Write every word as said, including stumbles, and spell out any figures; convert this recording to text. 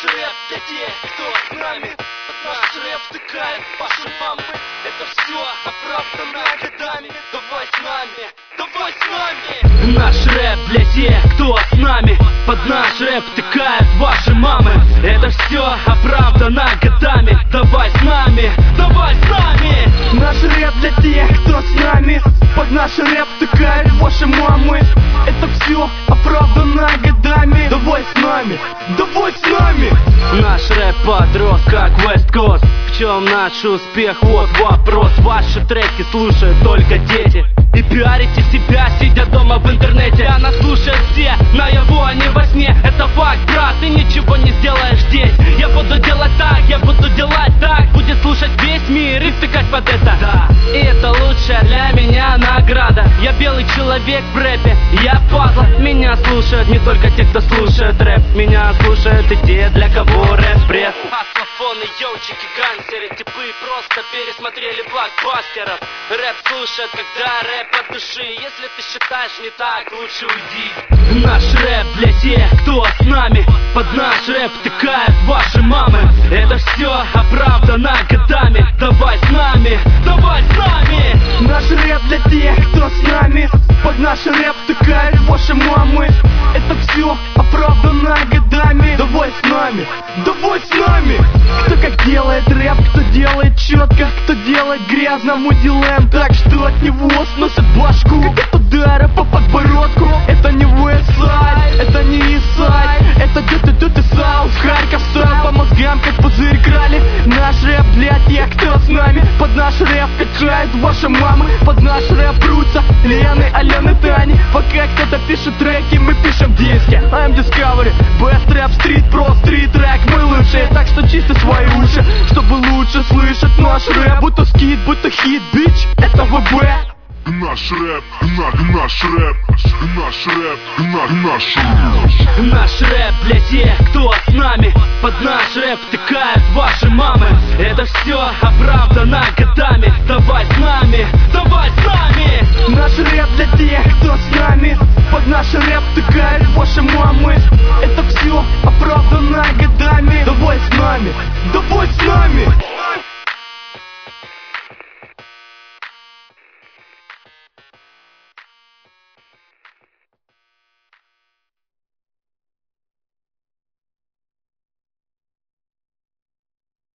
Наш рэп для тех, кто с нами. Под наш рэп втыкают ваши мамы. Это все оправдано годами. Давай с нами, давай с нами. Наш рэп для тех, кто с нами. Под наш рэп втыкают ваши мамы. Это все оправдано годами. Давай с нами, давай с нами. Наш рэп для тех, кто с нами. Под наш рэп втыкают ваши мамы. Это все оправдано годами. Давай с нами, давай с нами. Наш рэп подрос как West Coast. В чем наш успех? Вот вопрос. Ваши треки слушают только дети. И пиарите себя, сидя дома в интернете. А нас слушают все, наяву, а не во сне. Это факт, брат, ты ничего не сделаешь здесь. Я буду делать так, я буду делать так. Будет слушать весь мир и втыкать под это. Да. И это лучшая для меня награда. Я белый человек в рэпе, я падла. Меня слушают не только те, кто слушает рэп. Меня слушают и те, для кого рэп бред. Аслофоны, йоучики, гангстеры, типы просто пересмотрели блокбастеров. Рэп слушают, когда рэп от души. Если ты считаешь не так, лучше уйди. Наш рэп для тех, кто с нами. Под наш рэп втыкают ваши мамы. Это все оправдано годами. Давай с нами, давай с нами. Наш рэп для тех, кто с нами. Под наш рэп втыкают ваши мамы. Это все оправдано годами. Давай с нами, давай с нами. Кто как делает рэп, кто делает четко, кто делает грязно, мы делаем так, что от него сносит башку. Как от удара по подбородку. Это не Westside, это не Eastside. Это Dirty South, Харьков стал по мозгам, как пузырь крали. Наш рэп для тех, кто с нами. Под наш рэп качают ваши мамы. Под наш рэп прутся Лены, Алены, Тани. Пока кто-то пишет треки, мы пишем диски. I'm Discovery, Best Rap Street, Pro Street Track. Мы лучшие, так что чисти свои уши, чтобы лучше слышать наш рэп. Будто скит, будто хит, бич, это ВБ. Наш рэп, на, наш рэп, наш рэп, на, наш рэп. Наш рэп для тех, кто с нами. Под наш рэп втыкают ваши мамы. Это все оправдано годами. Давай с нами, давай с нами.